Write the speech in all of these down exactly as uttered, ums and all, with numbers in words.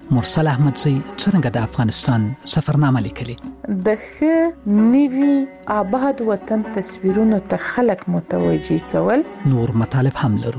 مرسل احمدزی څنګه د افغانستان سفرنامه لیکلي. د ښه نوي آباد وطن تصویرونو ته خلک متوجي کول. نور مطالب هم لرو.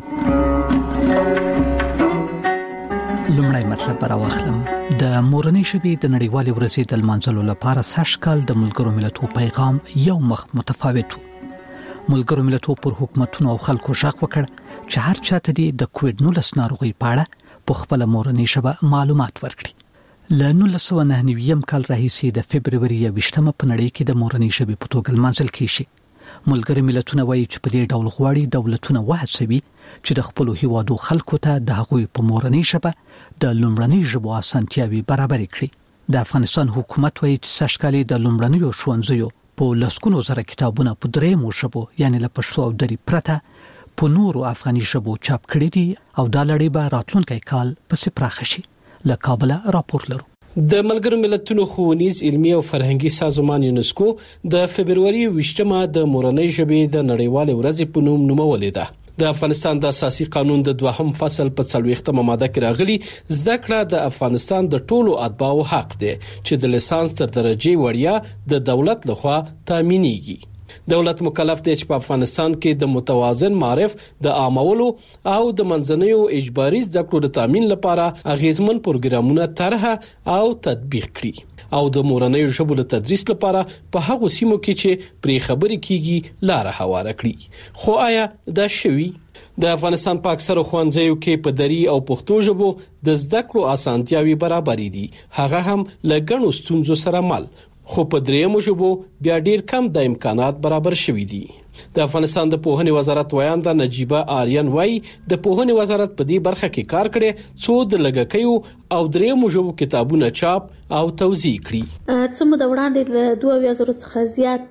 لومړی مطلب راوخلم. د مورنۍ ژبې د نړیوالې ورځې د لمانځلو لپاره سږکال د ملګرو ملتونو پیغام یو مخ متفاوت و. ملګرو ملتونو پر حکومتونو او خلکو ژغ وکړ چې هر چاته د کووډ نولس ناروغي په اړه په خپل مورنۍ ژبه معلومات ورکړي. له نولس سوه نهه نوي کال راهیسې د فبروري یوویشتمه په نړۍ کې د مورنۍ ژبې په توګه لمانځل کیږي. ملګري ملتونه وایي چې په دې ډول غواړي دولتونه وهڅوي چې د خپل هیوادو خلکو ته د هغوی په مورنۍ ژبه د لومړنۍ ژبو اسانتیاوي برابر کړي. د افغانستان حکومت وایي چې سږکال د لومړنیو ښوونځیو په لسګونو زره کتابونه په درېیمو ژبو یعنی له پښتو او دري پرته په نورو افغاني ژبو چاپ کړي دي او دا لړۍ به راتلونکي کال پسې پراخه شي. له کابل راپور لرو. د ملګرو ملتونو ښوونیز علمي او فرهنګي سازمان یونسکو د فبروري ویشتمه د مورنۍ ژبې د نړیوالې ورځې په نوم نومولې ده. د افغانستان د اساسي قانون د دوهم فصل په څلوېښتمه ماده کې راغلي زده کړه د افغانستان د ټولو اتباعو حق دی چې د لیسانس تر درجه وړیا د دولت لخوا تامینېږي. دولت مکلف دی چې په افغانستان کې د متوازن معرف د عامولو او د منځنیو اجباري زده کړو د تامین لپاره اغیزمن پروګرامونه طرح او تطبیق کړي او د مورنۍ ژبو د تدریس لپاره په هغو سیمو کې چې پرې خبرې کیږي لار هواره کړي. خو آیا دا شوي؟ د افغانستان په اکثره ښوونځیو کې په دري او پښتو ژبو د زده کړو اسانتیاوي برابر دي، هغه هم له ګڼو ستونزو سره مل، خو په درېیمو ژبو بیا ډیر کم د امکانات برابر شوي دي. د افغانستان د پوهنې وزارت ویانده نجیبه آریان وایي د پوهنې وزارت په دې برخه کې کار کړي څو د لږکیو او درېیمو ژبو کتابونه چاپ او توزیع کړي. څه مو د وړاندې له دوه اویا زره څخه زیات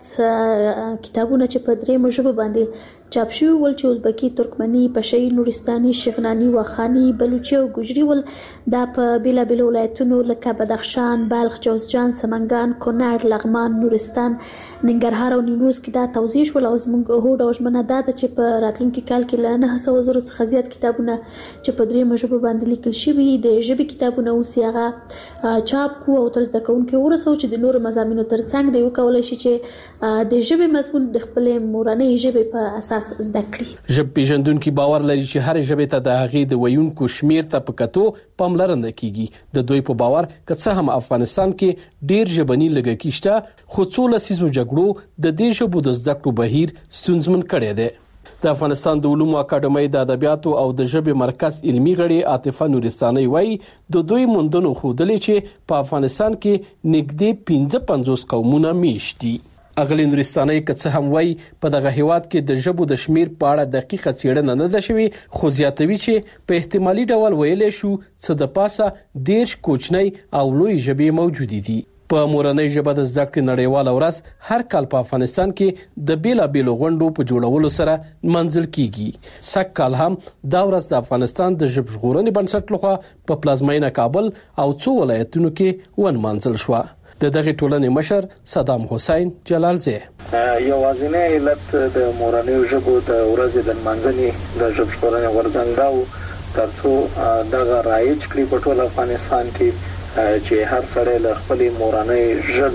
کتابونه چې په درېیمو ژبو باندې چاپ شوي ول چې ازبکي، ترکمني، پشهي، نورستاني، شغناني، واخاني، بلوچي او ګوجري ول. دا په بیلابیلو ولایتونو لکه بدخشان، بلخ، جوزجان، سمنګان، کونړ، لغمان، نورستان، ننګرهار او نیمروز کې دا توزیع شول. او زموږ هوډ او ژمنه دا ده چې په راتلونکي کال کې له نهه سوه زره څخه زیات کتابونه چې په درېیمو ژبو باندې لیکل شوي د ژبې کتابونه اوس هغه چاپ کو او تر زده کوونکو ورسو چې د نورو مضامینو ترڅنګ دی وکولای شي چې د ژبې مضمون د خپلې مورنۍ ژبې په اساس زده کړي. ژبه پیژندونکو باور لري چې هر ژبه ته د هغې د ویونکو شمیر ته په کتو پاملرنه کیږي. د دوی په باور که څه هم افغانستان کې ډیر ژبني لږکي شته، خو څو لسیزو جګړو د دې ژبو د زده کړو بهیر ستونزمن کړی دی. د افغانستان د علومو اکاډمۍ د ادبیاتو او د ژبې مرکز علمي غړي عاطفه نورستاني وایي د دوی موندنو ښودلې چې په افغانستان کې نږدې پنځه پنځوس قومونه میشت دي. اغلی نورستاني که څه هم وایي په دغه هیواد کې د ژبو د شمیر په اړه دقیقه څېړنه نه ده شوې، خو زیاتوي چې په احتمالي ډول ویلی شو څه د پاسه دېرش کوچنۍ او لوی ژبې موجودې دي. په مورنۍ ژبه د زده کړې نړیواله ورځ هر کال په افغانستان کې د بیلابیلو غونډو په جوړولو سره منځل کیږي. سږ کال هم دا ورځ د افغانستان د ژبژغورنې بنسټ لخوا په پلازمینه کابل او څو ولایتونو کې ونمانځل شوه. د دغه ټولنې مشر صدام حسین جلالزی یوازینی علت د مورنۍ ژبو د ورځې د منځنۍ د ژبژغورنې غورځنګ ترڅو دغه رایج کړي په ټول افغانستان کې چې هر سړی له خپلې مورنۍ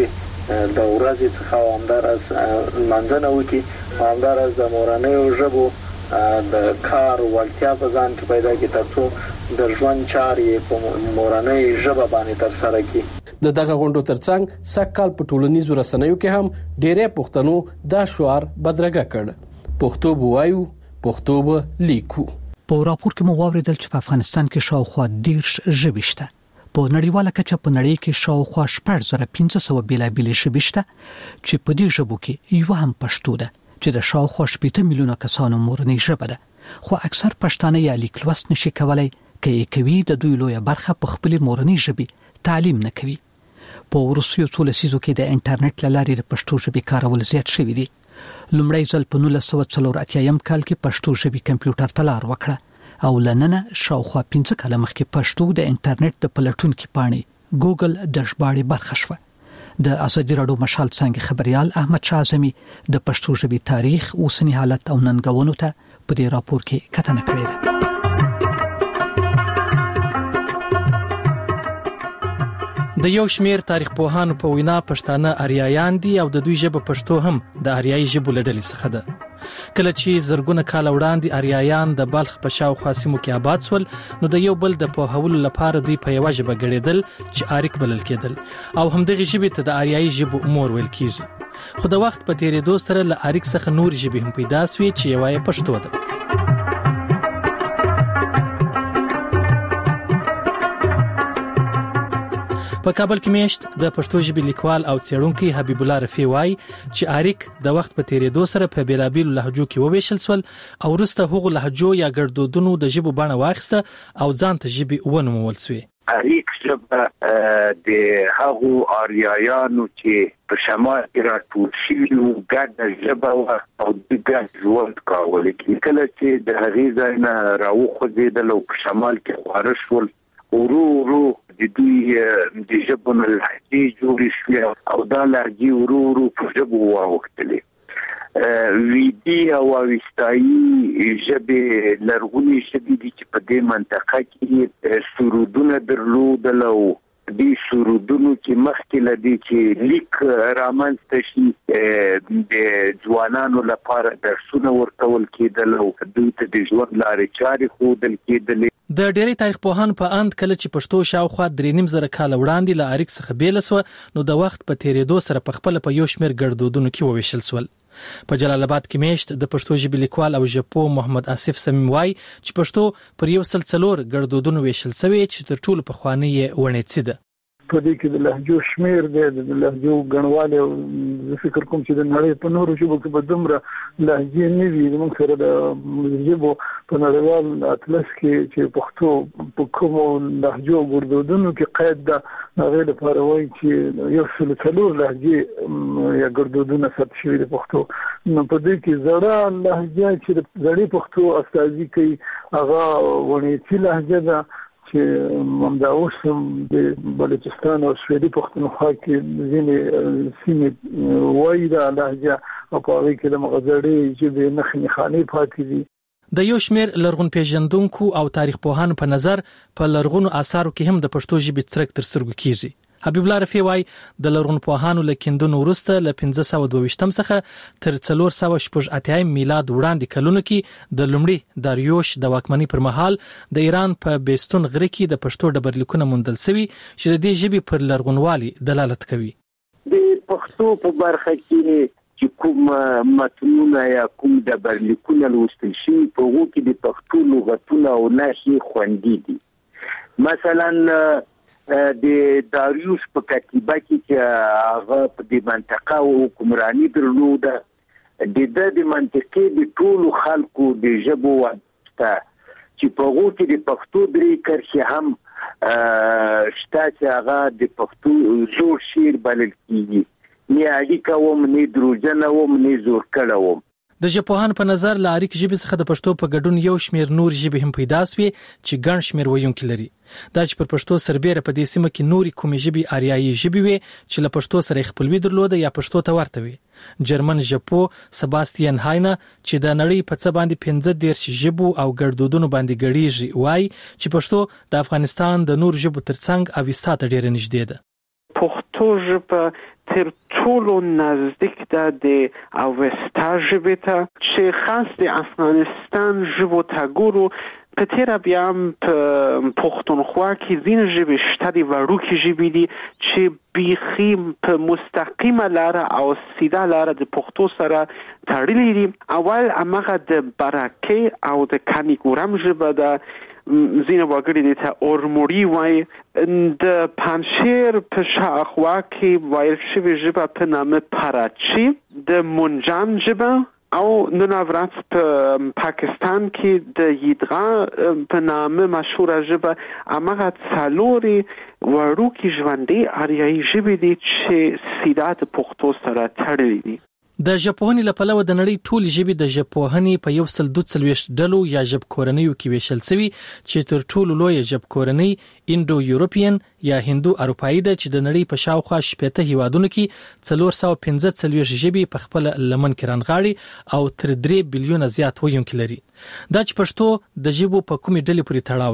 ژبې د ورځې څخه همداراز منځنه وکړي، همداراز د مورنۍ ژبو د کار وړتیا په ځان کې پیدا کړي ترڅو د ژوند چارې په مورنۍ ژبه باندې ترسره کړي. د دغه غونډو ترڅنګ سږ کال په ټولنیزو رسنیو کې هم ډېری پښتنو دا شعار بدرګه کړ: پښتو به وایو، پښتو به لیکو. په راپور کې مو واوریدل چې په افغانستان کې شاوخوا دېرش ژبې شته. په نړیواله کچه په نړۍ کې شاوخوا شپږ زره پنځه سوه بیلابیلې ژبې شته چې په دې ژبو کې یوه هم پښتو ده چې د شاوخوا شپېته میلیونه کسانو مورنۍ ژبه ده. خو اکثر پښتانه یا لیک لوست نشي کولای، که یې کوي د دوی لویه برخه په خپلې مورنۍ ژبې تعلیم نه کوي. په وروستیو څو لسیزو کې د انټرنیټ له لارې د پښتو ژبې کارول زیات شوي دي. لومړی ځل په نولس سوه څلور اتیایم کال کې پښتو ژبې کمپیوټر ته لار وکړه او لننه شاوخوا پنځه کاله مخکې پښتو د انټرنیټ د پلټونکي پاڼې ګوګل ډیشبورډ برخه شوه. د ازادي راډیو مشال څنګه خبريال احمد شاه اعظمي د پښتو ژبې تاریخ، اوسنی حالت او ننګونو ته په دې راپور کې کتنه کړې ده. د یو شمیر تاریخ پوهانو په وینا پښتانه آریایان دي او د دوی ژبه پښتو هم د آریایي ژبو له ډلې څخه ده. کله چې زرګونه کال وړاندې آریایان د بلخ په شاوخوا سیمو کې آباد شول نو د یو بل د پوهولو لپاره دوی په یوه ژبه ګړېدل چې آریک بلل کېدل او همدغه ژبې ته د آریایي ژبو مور ویل کېږي. خو د وخت په تیریدو سره له آریک څخه نور ژبې هم پیدا شوې چې یوه یې پښتو ده. په کابل کې میشت د پښتو ژبې لیکوال او څېړونکی حبیب الله رفیع وایي چې آریک د وخت په تیریدو سره په بیلابیلو لهجو کې وویشل شول او وروسته هغو لهجو یا ګړدودونو د ژبو بڼه واخیسته او ځان ته ژبې ونومول شوې. آریک ژبه د هغو آریایانو چې په شمال کې راټول شوي وو ګډه ژبه وه او دوی ګډ ژوند کاوه. لیکن کله چې د هغې ځای نه راوخوځېدل او په شمال کې خواره شول ورو ورو د دوی د ژبو نه لهجې جوړې شوې او دا لهجې ورو ورو په ژبو واوښتلې. ویدي او اوستایي ژبې لرغونې ژبې دي چې په دې منطقه کې سرودونه درلودل او دې سرودونو کې مخکې له دې چې لیک رامنځته شي د ځوانانو لپاره درسونه ورکول کېدل او دوی ته د ژوند لارې چارې ښودل کېدلې. د ډېری تاریخ پوهانو په اند کله چې پښتو شاوخوا درې نیم زره کاله وړاندې له آریک څخه بیله سوه نو د وخت په تیریدو سره په خپله په یو شمېر ګړدودونو کې وویشل سول. په جلال آباد کې میشت د پښتو ژبې لیکوال او ژبپوه محمد آصف صمیم وایي چې پښتو پر یو سل څلور ګړدودونو ویشل سوې چې تر ټولو پخوانۍ یې ونیڅي ده. په دې کې د لهجو شمیر دی د لهجو ګڼوالی او زه فکر کوم چې د نړۍ په نورو ژبو کې به دومره لهجې نه وي. زموږ سره د ژبو په نړیوال اطلس کې چې پښتو په کومو لهجو او ګړدودونو کې قید ده هغې لپاره وایي چې یو سل څلور لهجې یا ګړدودونه ثبت شوي د پښتو. نو په دې کې زړه لهجه چې د زړې پښتو استازي کوي هغه ونیڅي لهجه ده چې همدا اوس هم د بلوچستان او سویلي پښتونخوا کې ځینې سیمې وایي دا لهجه او په هغې کې د مغه زړې ژبې نښې نښانې پاتې دي. د یو شمیر لرغون پیژندونکو او تاریخ پوهانو په نظر په لرغونو آثارو کې هم د پښتو ژبې څرک تر سترګو کېږي. حبیب الله رفیع وایي د لرغون پوهانو له کیندنو وروسته له پنځه سوه دوه ویشتم څخه تر څلور سوه شپږ اتیایم میلاد وړاندې کلونو کې د لومړي داریوش د واکمنۍ پر مهال د ایران په بیستون غره کې د پښتو ډبرلیکونه موندل شوي چې د دې ژبې پر لرغونوالي دلالت کوي. د پښتو په برخه کې چې کوم متنونه یا کوم ډبرلیکونه لوستل شوي په هغو کې د پښتو لغتونه او نښې خوندي دي. مثلا د داریوش په کتیبه کې چې هغه په دې منطقه حکمراني درلوده د ده د منطقې د ټولو خلکو د ژبو واسطه چې په هغو کې د پښتو درې کرښې هم شته چې هغه د پښتو زوړ شعر بلل کېږي. نه اړیکه وم نه دروژنه وم نه زور کړه وم. د ژبپوهانو په نظر له آریک ژبې څخه د پښتو په ګډون یو شمېر نور ژبې هم پیدا سوې چې ګڼ شمېر ویونکي لري. دا چې پر پښتو سربیره په دې سیمه کې نورې کومې ژبې آریایي ژبې وې چې له پښتو سره یې خپلوي درلوده یا پښتو ته ورته وي. جرمن ژبپوه سباستین هاینه چې د نړۍ په څه باندې پنځه دېرش ژبو او ګړدودونو باندې ګړیږي وایي چې پښتو د افغانستان د نور ژبو ترڅنګ اوستا ته ډېره نږدې ده. پښتو ژبه تر ټولو نزدیک ده د اوستا ژبې ته چې خاص د افغانستان ژبو ته ګورو په تیره بیا هم په پښتونخوا کې ځینې ژبې شته د وړوکې ژبې دي چې بیخي په مستقیمه لاره او سیده لاره د پښتو سره تړلي دي. اول هماغه د برکې او د کانیګورم ژبه ده ځینې وګړي دې ته اورموړي وایي. د پنجشیر په شاوخوا کې ویل شوې ژبه په نامه پراچی، د منجان ژبه او نن ورځ په پاکستان کې د یدغا په نامه مشهوره ژبه هماغه څلورې وړوکې ژوندۍ آریایي ژبې دي چې سیده د پښتو سره تړلي دي. د ژبپوهنې له پلوه د نړۍ ټولې ژبې د ژبپوهنې په یو سل دوه څلوېښت ډلو یا ژبکورنیو کې ویشل شوي چې تر ټولو لویه ژبکورنۍ انډو یورپین یا هندو اروپایي ده چې د نړۍ په شاوخوا شپېته هیوادونو کې څلور سوه پنځه څلوېښت ژبې په خپله لمن کې رانغاړي او تر درې بلیونه زیات ویونکي لري. دا چې پښتو د ژبو په کومې ډلې پورې تړاو لري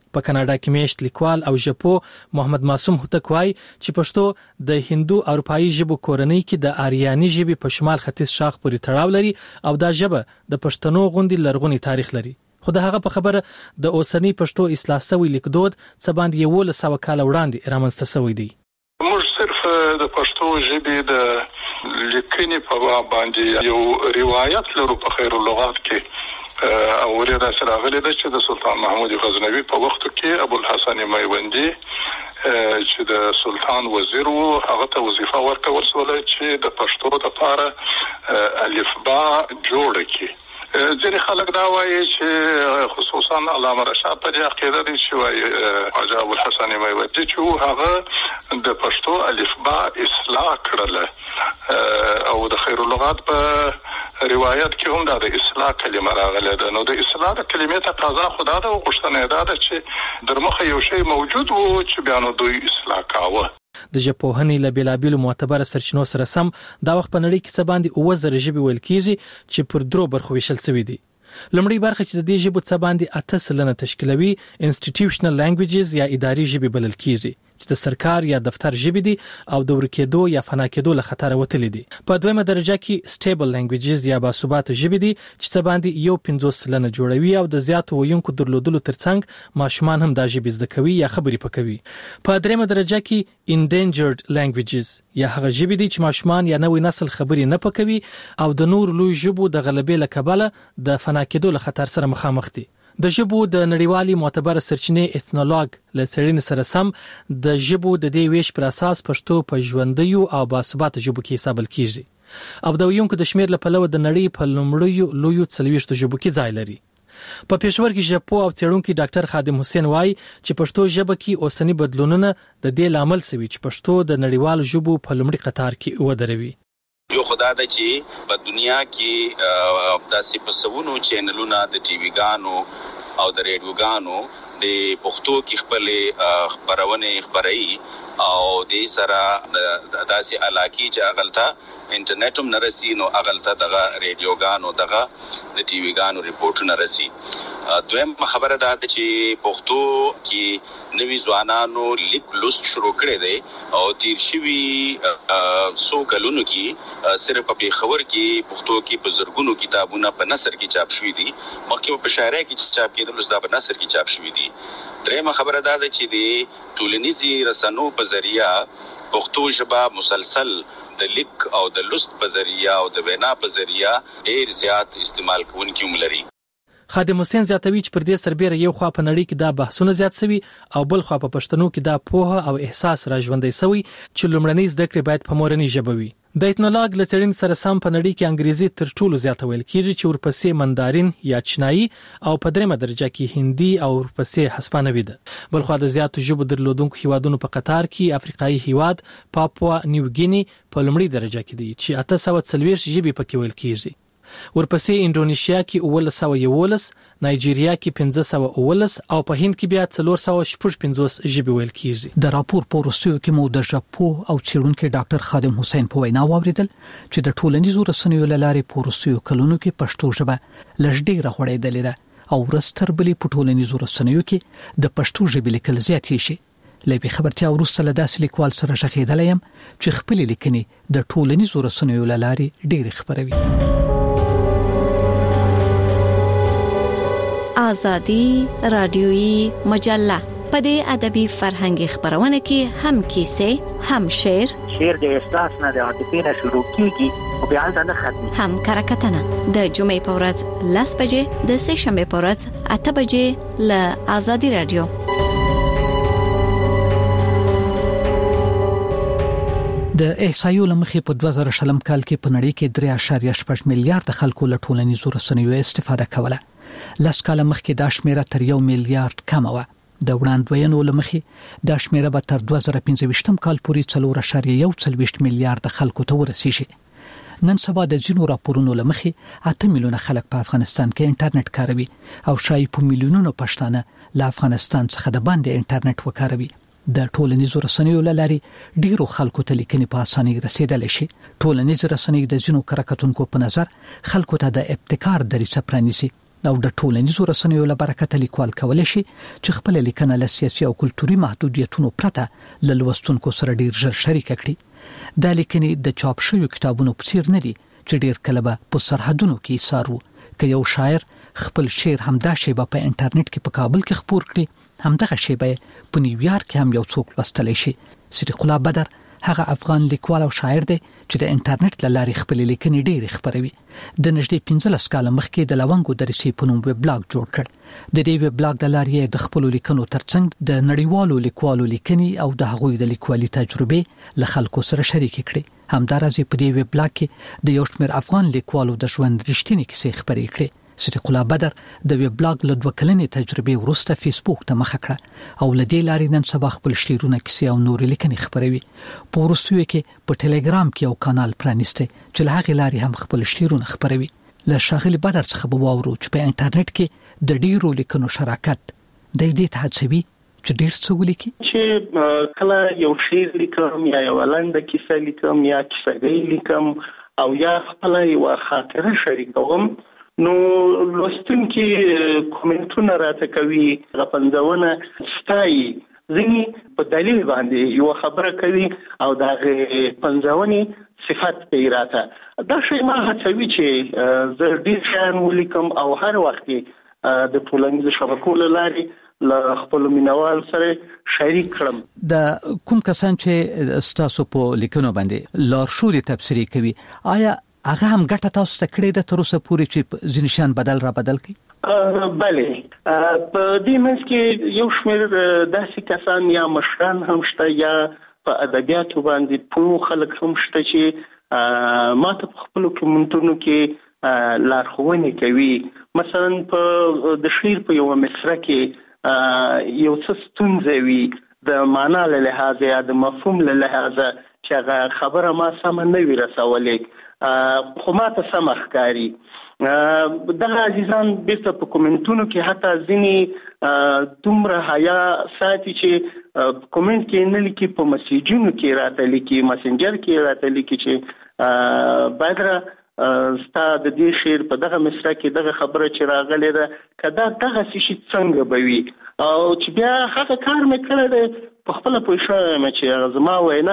په کاناډا کې میشت لیکوال او ژبو محمد معصوم هوتک وایي چې پښتو د هندو اروپایي ژبو کورنۍ کې د آریاني ژبې په شمال ختیځ شاخ پورې تړاو لري او دا ژبه د پښتنو غوندي لرغونی تاریخ لري. خو د هغه په خبره د اوسنی پښتو اصلاح شوی لیکدود څه باندې یو له سو کال وړاندې رامنځته شوی دی. موږ صرف د پښتو ژبې د لیکنې په باندې یو روایت لرو په خیر اللغات کې او ورته سره غلي ده چې د سلطان محمود غزنوي په وخت کې ابو الحسن میوندی چې د سلطان وزیر وو هغه ته وظیفه ورکول شوه چې د پښتو لپاره الفبا جوړ کړي. ځینې خلک دا وایي چې خصوصا علامه رشاد په دې عقیده دي چې وایي حاجی ابو الحسن میوندی چې هغه د پښتو الفبا اصلاح کړله او د خیر اللغات په روایت کې هم د اصلاح کلمه راغله ده. نو د اصلاح د کلمې تقاضا خدا ده او غوښتنه ده چې درمخه یو شی موجود وو چې بیا نو دوی اصلاح کاوه. د ژبپوهنې له بیلابیلو معتبره سرچینو سره سم دا وخت په نړۍ کې څه باندې اووه زره ژبې ویل کېږي چې پر درو برخو ویشل شوي دي. لومړی برخه چې د دې ژبو څه باندې اته سلنه تشکیلوي انسټیټیوشنل لانګویجز یا اداري ژبې بلل کېږي چې د سرکار یا دفتر ژبې دي او د ورکېدو یا فنا کېدو له خطر وتلې دي. په دویمه درجه کې سټیبل لانګویجز یا باثباته ژبې دي چې څه باندې یو پنځوس سلنه جوړوي او د زیاتو ویونکو درلودلو ترڅنګ ماشومان هم دا ژبې زده کوي یا خبرې پکوي. په دریمه درجه کې انډینجرډ لانګویجز یا هغه ژبې دي چې ماشومان یا نوې نسل خبرې نه پکوي او د نور لوی ژبو د غلبې له کبله د فنا کېدو له خطر سره مخامخ دي. د ژبو د نړیوالي معتبره سرچینې ایتنولوګ له څېړنې سره سم د ژبو د دې ویش پر اساس پښتو په ژوندیو او باثباته ژبو کې حسابل کیږي او د ویونکو د شمیر له پلوه د نړۍ په لومړیو لویو څلوېښتو ژبو کې ځای لري. په پېښور کې ژبپوه او څېړونکی ډاکټر خادم حسین وایي چې پښتو ژبه کې اوسنی بدلونونه د دې لامل سوي چې پښتو د نړیوالو ژبو په لومړي قطار کې ودروي. یو خدای د چې په دنیا کې داسې په سونو چینلونه د ټي وي ګانو او د ریډیوګانو د پښتو کې خپل خبرونه خبري او د سره د داسې علاقې چې اغلطه انټرنیټ هم نرسي نو اغلطه دغه ریډیوګانو دغه د ټي وي ګانو ریپورټونه نرسي. دویم خبره ده چې پښتو کې نوي ځوانانو لیک لوست شروع کړي دي او تیر شوي سو کلونو کې صرف په خبر کې پښتو کې بزرګونو کتابونه په نثر کې چاپ شوي دي مخکې په شاعرۍ کې چاپ کېدل اوس دا په نثر کې چاپ شوي دي. درېمه خبره ده چې د ټولنیزي رسنیو په ذریعہ پښتو ژبه مسلسل د لیک او د لوست په ذریعہ او د وینا په ذریعہ ډېر زیات استعمال کوونکي هم لري. خادم حسین زیاتوي چې پر دې سربېره یو خوا په نړۍ کې دا بحثونه زیات شوي او بل خوا په پښتنو کې دا پوهه او احساس را ژوندی شوی چې لومړنۍ زده کړې باید په مورنۍ ژبه وي. د ایتنولوګ له څېړنې سره سم په نړۍ کې انګریزي تر ټولو زیاته ویل کېږي چې ورپسې مندارین یا چینایي او په درېمه درجه کې هندي او ورپسې هسپانوي ده. بل خوا د زیاتو ژبو درلودونکو هیوادونو په قطار کې افریقایي هیواد پاپوا نیو ګینی په لومړۍ درجه کې دی چې اته سوه څلوېښت ژبې پکې ویل کېږي. ورپسې انډونیشیا کې اوولس سوه یولس، نایجیریا کې پنځه سوه اوولس او په هند کې بیا څلور سوه شپږ پنځوس ژبې ویل کېږي. د راپور په وروستیو کې مو د ژبپوه او څېړونکي ډاکټر خادم حسین په وینا واوریدل چې د ټولنیزو رسنیو له لارې په وروستیو کلونو کې پښتو ژبه لږ ډېره غوړېدلې ده او ورځ تر بلې په ټولنیزو رسنیو کې د پښتو ژبې لیکل زیاتې شي. له بې خبرتیا وروسته له داسې لیکوال سره غږېدلی یم چې خپلې لیکنې د ټولنیزو رسنیو له لارې ډېرې خپروي. آزادی رادیویی مجله په دې ادبي فرهنګي خبرونه کې هم کیسې هم شعر شعر د احساس نه د عاطفې نه شروع کیږي او بیا نه ختمي هم کرکټنه د جمعې په ورځ لاس بجې د سه شنبه په ورځ اته بجې ل آزادی رادیو. د احصایو لمخې په دوه زره شلم کال کې په نړۍ کې درې اعشاریه شپږ میلیارډ خلکو له ټولنیزو رسنیو استفاده کوله. لس کاله مخکې دا شمیره تر یو میلیارډ کم وه. د وړاندوینو لمخې دا شمیره به تر دوه زره پنځه ویشتم کال پورې څلور اعشاریه یو څلوېښت میلیارډ خلکو ته ورسیږي. نن سبا د ځینو راپورونو لمخې اته میلیونه خلک په افغانستان کې انټرنیټ کاروي او شاید په میلیونونو پښتانه له افغانستان څخه د باندې انټرنیټ وکاروي. د ټولنیزو رسنیو له لارې ډیرو خلکو ته لیکنې په اسانۍ رسیدلی شي. ټولنیز رسنۍ د ځینو کره کتونکو په نظر خلکو ته د ابتکار دریڅه پرانیزي او د ټولنیزو رسنیو له برکته لیکوال کولای شي چې خپل لیکنه له سیاسي او کلتوري محدودیتونو پرته له لوستونکو سره ډیر ژر شریک کړي. د لیکنې د چاپ شویو کتابونو په څیر نه دي چې ډیر کله به په سرحدونو کې ایثار وو. که یو شاعر خپل شعر همدا شیبه په انټرنیټ کې په کابل کې خپور کړي، همدغه شیبه په نیویارک کې هم یو څوک لوستلی شي. صدیق الله بدر هغه افغان لیکوال او شاعر دی چې د انټرنیټ له لارې خپل لیکنې ډېرې خپروي. د نږدې پنځلس کاله مخکې د لونګو درسي په نوم ویب بلاګ جوړ کړ. د دې ویب بلاګ د لارې د خپل لیکنو ترڅنګ د نړیوالو لیکوالو لیکنې او د هغوی د لیکوالي تجربې له خلکو سره شریک کړي. همدارنګه په دې ویب بلاګ کې د یو شمېر افغان لیکوالو د ژوند رښتینی کیسې خپرې کړي. صدیق الله بدر د ویب بلاګ له دوه کلنې تجربې وروسته فیسبوک ته مخه کړه او لدې لارې نن سبا خپل شعرونه، کیسې او نور لیکنې خپروي. په وروستیو کې په ټلګرام کې یو کانال پرانیسته چې له هغې لارې هم خپل شعرونه خپروي. له ښاغلي بدر څخه به واورو چې په انټرنیټ کې د ډیرو لیکنو شراکت د دې ته هڅوي چې ډیر څه ولیکي. چې کله یو شعر لیکم یا یو لنډه کیسه لیکم یا کیسه لیکم او یا خپل یو خاطره شریکوم، نو لوستونکي کومنټونه راته کوي، غپنځونه ستایي، ځینې په دلیل باندې یو خبره کوي او دا پنځونې صفات کوي راته. دا شی ما هڅوي چې زه ډېر شیان ولیکم او هر وخت د ټولنیزو شبکو له لارې له خپل مینوال سره شریک کړم. د کوم کسان چې ستاسو په لیکنو باندې لارښود تبصرې کوي، آیا هغه هم ګټه تاسو ته کړې ده تر اوسه پورې چې ځینې شیان بدل را بدل کړي؟ بله، په دې منځ کې یو شمېر داسې کسان یا مشران هم شته یا په ادبیاتو باندې پوه خلک هم شته چې ما ته په خپلو کومنټونو کې لارښوونې کوي. مثلا په د شعر په یوه مصره کې یو څه ستونزه وي د معنا له لحاظه یا د مفهوم له لحاظه چې هغه خبره ما سمه نه وي رسولی، خو ما ته سمه ښکاري. دغه عزیزان بیرته په کومنټونو کې حتی ځینې دومره حیا ساتي چې کومنټ کې نه لیکي، په مسیجونو کې راته لیکي، مسنجر کې راته لیکي چې بدره ستا د دې شعر په دغه مصره کې دغه خبره چې راغلې ده که دا دغسې شي څنګه به وي، او چې بیا هغه کار مې کړی دی په خپله پوه شوی یم چې زما وینا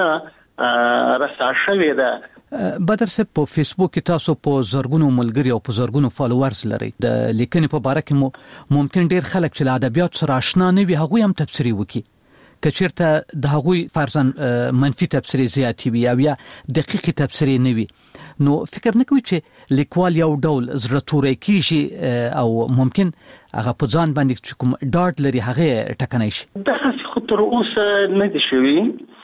رسا شوې ده. بدر صاحب، په فیسبوک کې تاسو په زرګونو ملګري او په زرګونو فالوورز لرئ. د لیکنې په باره کې مو ممکن ډیر خلک چې له ادبیاتو سره آشنا نه وي هغوی هم تبصرې وکړي. که چېرته د هغوی فرضاً منفي تبصرې زیاتې وي او یا دقیقې تبصرې نه وي، نو فکر نه کوي چې لیکوال یو ډول زړه توری کېږي او ممکن هغه په ځان باندې چې کوم ډاډ لري هغه ټکنی شي؟ دغسې خو تر اوسه نه دي شوي.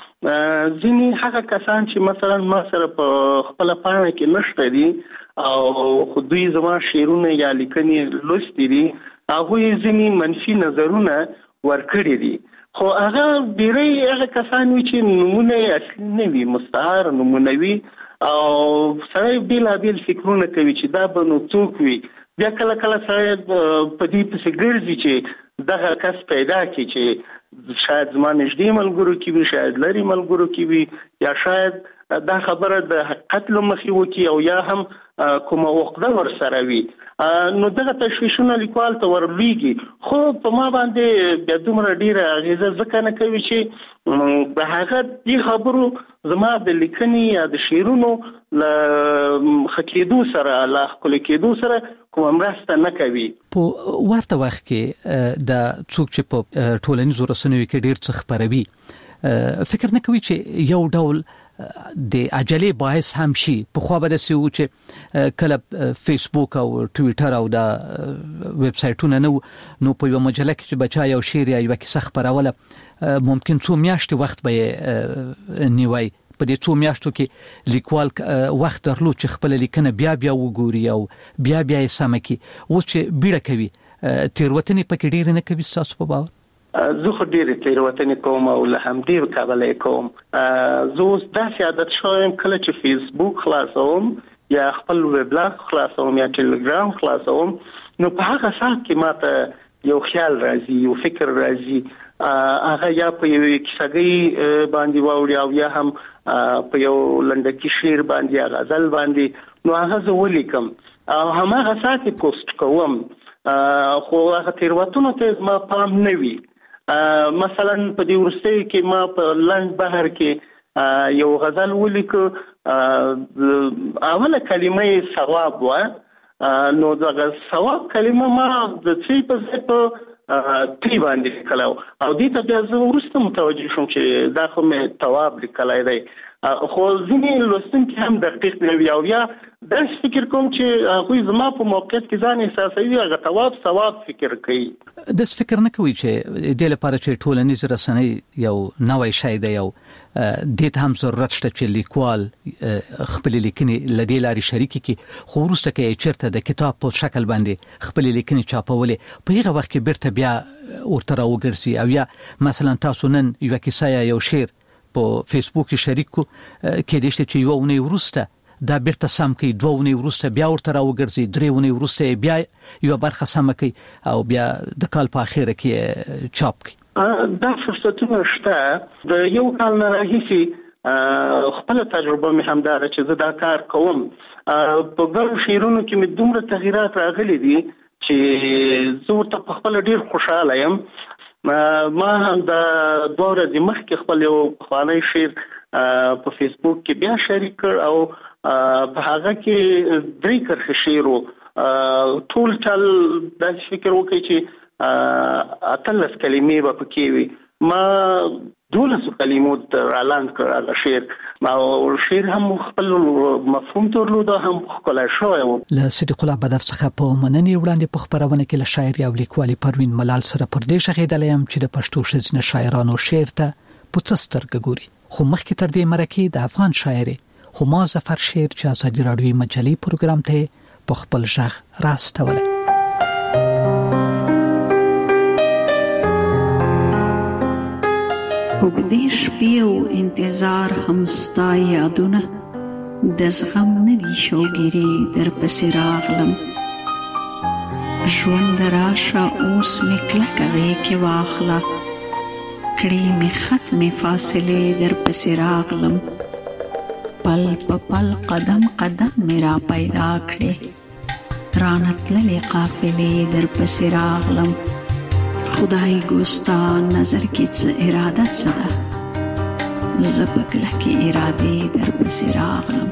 ځینې هغه کسان چې مثلا ما سره په خپله پاڼه کې نشته دي او خو دوی زما شعرونه یا لیکنې لوستي دي، هغوی ځینې منفي نظرونه ورکړي دي، خو هغه ډېری هغه کسان وي چې نومونه یې اصلي نه وي، مستعار نومونه وي او سړی بېلابېل فکرونه کوي چې دا به نو څوک وي. بیا کله کله سړی په دې پسې ګرځي چې دغه کس پیدا کړي چې شاید زما نږدې ملګرو کې وي، شاید لرې ملګرو کې وي، یا شاید دا خبره د حقیقت له مخې وکړي او یا هم کومه عقده ورسره وي. نو دغه تشویشونه لیکوال ته ورلویږي، خو په ما باندې بیا دومره ډېره اغېزه ځکه نه کوي چې د هغه دې خبرو زما د لیکنې یا د شعرونو له ښه کېدو سره، له ښکلي کېدو سره کومه مرسته نه کوي. په ورته وخت کې د څوک چې په ټولنیزو رسنیو کې ډېر څه خپروي فکر نه کوي چې یو ډول د عجلې باعث هم شي؟ پخوا به داسې و چې کله فیسبوک او ټویټر او د ویب سایټونه نه و، نو په یوه مجله کې چې بچا یو شعر یا یوه کیسه خپروله ممکن څو میاشتې وخت به یې نیوی. په دې څو میاشتو کې لیکوال وخت درلود چې خپله لیکنه بیا بیا وګوري او بیا بیا یې سمه کړي. اوس چې بیړه کوي، تېروتنې پکې ډېرې نه کوي ستاسو په باور؟ زه خو ډېرې تېروتنې کوم او له همدې کبله یې کوم. زه اوس داسې عادت شوی یم کله چې فیسبوک خلاصوم یا خپل ویب بلاګ خلاصوم یا ټلګرام خلاصوم، نو په هغه ساعت کې ماته یو خیال راځي، یو فکر راځي، هغه یا په یوې کیسهګۍ باندې واوړي او یا هم په یو لنډکي شعر باندې یا غزل باندې، نو هغه زه ولیکم او هماغه ساعت یې پوسټ کوم. خو هغه تیروتنو ته ما پام نه وي. مثلا په دې ورستۍ کې ما په لنډ بهر کې یو غزل ولیکو، اوله کلمه ثواب و، نو دغه ثواب کلمه ما د څه په ځای په تی باندې کلاو او دې ته بیا زه ورسته متوجه شوم چې دا خو مې ثواب لیکلای دی. خو ځینې لوستونکي هم دقیق نه وي او یا داسې فکر کوم چې هغوی زما په موقعیت کې ځان احساسوي، هغه ثواب ثواب فکر کوي. داسې فکر نه کوي چې دې لپاره چې ټولنیز رسنۍ یو نوی شی دی او دې ته هم ضرورت شته چې لیکوال خپلې لیکنې له دې لارې شریکې کړي، خو وروسته که یې چېرته د کتاب په شکل باندې خپلې لیکنې چاپولې په هغه وخت کې بیرته بیا ورته راوګرځي او یا مثلا تاسو نن یوه کیسه یا یو شعر په فیسبوک کې شریک کو کېدای شي چې یوه اونۍ وروسته دا بیرته سم کوي، دوه اونۍ وروسته بیا ورته راوګرځي، درې اونۍ وروسته بیا یوه برخه سمه کوي او بیا د کال په اخره کې چاپ کوي. دا فرصتونه شته. د یو کال نه راهیسې خپله تجربه مې همداره چې زه دا کار کوم. په ګڼو شعرونو کې مې دومره تغییرات راغلي دي چې زه ورته په خپله ډېر خوشحاله یم. ما هم د دوه ورځې مخکې خپل یو پخوانی شعر په فیسبوک کې بیا شریک کړ او په هغه کې درې کرښې شعر و. ټول ټال داسې فکر وکړئ چې اتلس کلمې به پکې وي. ما دولسو کلمو رالاند کړ هغه شعر او شعر هم خپل مفهوم درلوده، هم ښکلی شوی و. له صدیق الله بدر څخه په مننې وړاندې په خپرونه کې له شاعرې او لیکوالې پروین ملال سره پر دې شغېدلی یم چې د پښتو ښځینه شاعرانو شعر ته په څه سترګه ګوري. خو مخکې تر دې مرکې د افغان شاعرې هما ظفر شعر چې ازادي راډیوي مجلې پروګرام ته په خپل غږ راستولی. اوږدې شپې او انتظار هم ستا یادونه د زغم نه دي شوګیرې در پسې راغلم. ژوند راشه اوس مې کلکه غېږ کې واخله، کړې مې ختمې فاصلې در پسې راغلم. پل په پل قدم قدم مې را پیدا کړې، رانه تللې قافلې در پسې راغلم. خدای ګوستا نظر کې څه اراده څه ده، زه په کلکې ارادې در پسې راغلم.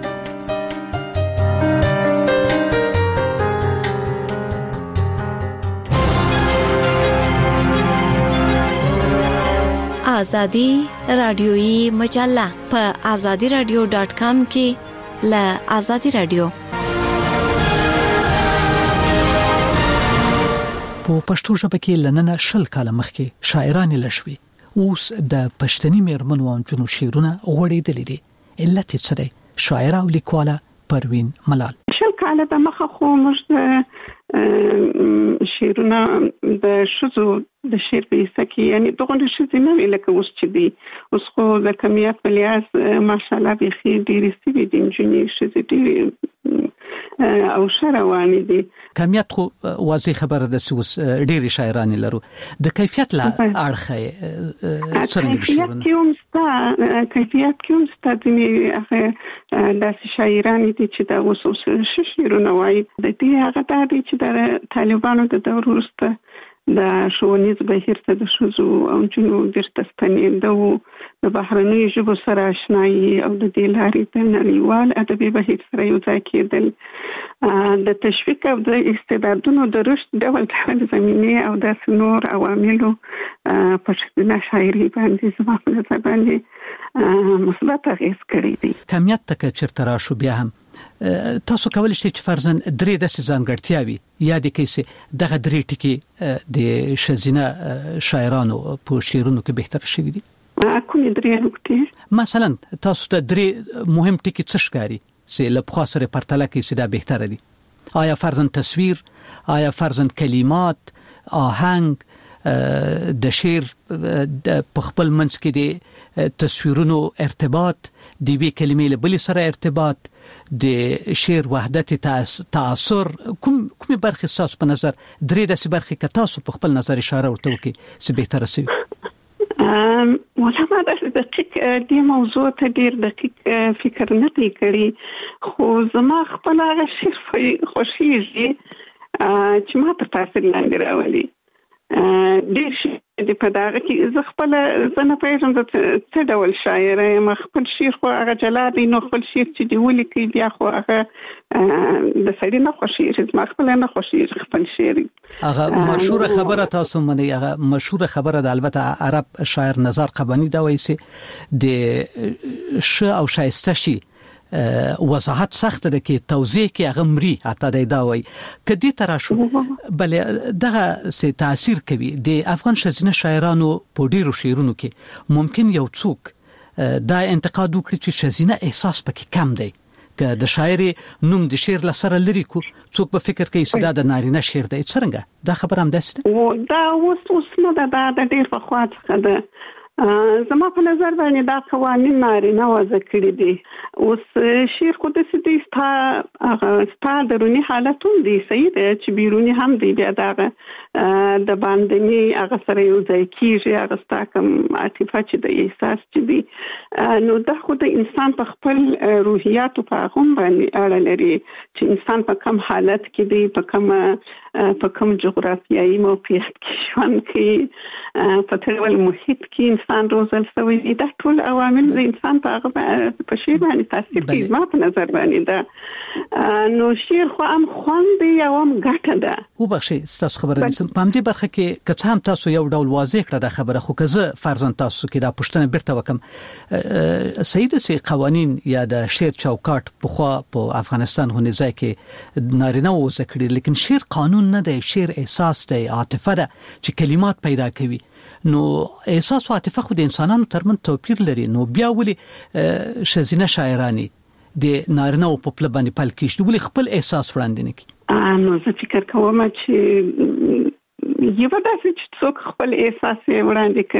آزادی رادیویی مجله په آزادی رادیو ډاٹ کام کې له آزادی رادیو په پښتو ژبه کې لننه شل کاله مخکې شاعران لشوي، اوس د پښتني میرمنو او جنو شعرونه غوړېدلې دي. علت څه دی؟ شاعره او لیکواله پروین ملال. شل کاله د مخه خو موږ شعرونه د ښځو د شعر په حصه کې یعنې دغه ښځې نه وي لکه اوس چې دي. اوس خو د کمیت په لحاظ ماشاءالله بیخي ډېرې سوي دي نجونې ښځې ډېرې او ښه روانې دي. کمیت خو واضح خبره ده چې اوس ډېرې شاعرانې لرو، د کیفیت له اړخه څرنګه دي شعرونه؟ کیفیت کې هم سته، کیفیت کې هم سته. ځینې هغه داسې شاعرانې دي چې دا اوس اوس ښه شعرونه وایي. د دې هغه دا دی چې د طالبانو د دور وروسته د ښوونیز بهیر ته د ښځو او نجونو بیرته ستنېدو، د بهرنیو ژبو سره اشنایي او د دې لارې د نړیوال ادبي بهیر سره یو ځای کېدل، د تشویق او د استعدادونو د رشد ډول ډول زمینې او داسې نور عواملو په ښځینه شاعري باندې زما په نظر باندې مثبت اغېز کړی دی. کمیت ته که چېرته راشو بیا هم تاسو کولی شئ چې فرضاً درې داسې ځانګړتیاوې یاد کړئ چې دغه درې ټکي د ښځینه شاعرانو په شعرونو کې بهتر شوي دي؟ کومې درې نکتې؟ مثلا تاسو ته درې مهم ټکي څه ښکاري چې له پخوا سره پرتله کوي چې دا بهتره دي؟ آیا فرضاً تصویر، آیا فرضاً کلمات، آهنګ، د شعر په خپل منځ کې د تصویرونو ارتباط، د یوې کلمې له بلې سره ارتباط، د شعر وحدت تعاصر، کوم کومې برخې ستاسو په نظر درې داسې برخې که تاسو په خپل نظر اشاره ورته وکړئ چې بهتره شوي؟ والله ما داسې دقیق دې موضوع ته ډېر دقیق فکر نه دی کړی، خو زما خپل هغه شعر خوښېږي چې ما ته تاثیر لاندې راولي. ډېر شي د پدغه کې زه خپل زنه پېژم د څه ډول شاعر یم. خپل شعر خو هغه جلا دی، نو خپل شعر چې دی ولیکي بیا خو هغه د سړي نه خوښیږي، زما خپل نه خوښیږي خپل شعر. هغه مشهور خبره تاسو منئ، هغه مشهور خبره د البته عرب شاعر نزار قبانی دا وایي چې د ش او شایسته شي وضاحت سخت ده کې توضیح کې هغه مري اته دا وایي کدي تر شو بل دغه سي تاثیر کوي. د افغان شزینه شاعرانو په ډیرو شعرونو کې ممکن یو څوک دا انتقاد وکړي چې شزینه احساس پکې کم دی، که د شاعر نوم د شعر لسره لري کو څوک په فکر کوي چې دا د نارینه شعر دی. څنګه دا خبر هم دسته دا اوس اوس نه دا د ډیر په خوا څخه ده. زما په نظر باندې دا قوانین نارینه وضع کړی دي. اوس شعر خو د سدي ستا هغه ستا درونی حالتون دي صحیح ده چې بیرونی هم دی، بیا دغه د باندې هغه سره یو ځای کیږي، هغه ستا کوم عاطفه چې د احساس چې دی نو دا خو د انسان په خپل روحیات په هغه باندې اړه لري چې انسان په کوم حالت کې دی، په کوم په کوم جغرافیایي موقعیت کې ژوند کوي، په ټول محیط کې انسان روزل شوی دی. دا ټول عوامل د انسان په هغه په شی باندې تاثیر کوي. ما په نظر باندې دا نو شعر خو هم خوند دی او هم ګټه ده. او بخښي تاسو خبره نسم په دې برخه کې که هم تاسو یو ډول واضح کړه د خبره، خو که زه فرضاً تاسو کې دا پښتنه بیرته وکم سید سي قوانين یا د شعر چوکاټ په خو په افغانستان هونه ځای کې نارینه و ذکر، لیکن شعر قانون نه دی، شعر احساس دی، عاطفه ده چې کلمات پیدا کوي. نو احساس او عاطفه خو د انسانانو ترمن توپیر لري. نو بیا ولي شزینه شاعرانی د نارینه په خپل باندې پل کېږي، ولي خپل احساس وړاندې نه کوي؟ نو زه فکر کوم چې یو داسې چې څوک خپل احساس وړاندې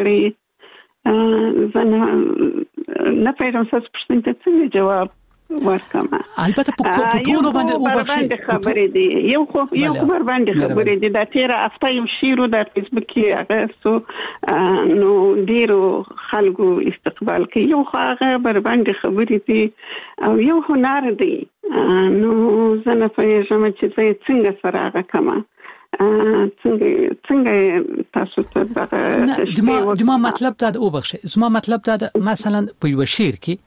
کړي، زه نه پیژنم څه پوښتنه ته څنګه جواب ورکم. البته په ټولو باندې او باندې خبرې دي، یو خو یو خبر باندې خبرې دي. دا تیر هفته یو شیرو د فیسبوک کې هغه سو نو ډیرو خلکو استقبال کوي، یو هغه بر باندې خبرې دي او یو هنر دی. نو زه نه پوهیږم چې څنګه سره هغه کما څنګه څنګه تاسو ته دا د ما مطلب دا او بخښه زما مطلب دا مثلا په یو شعر کې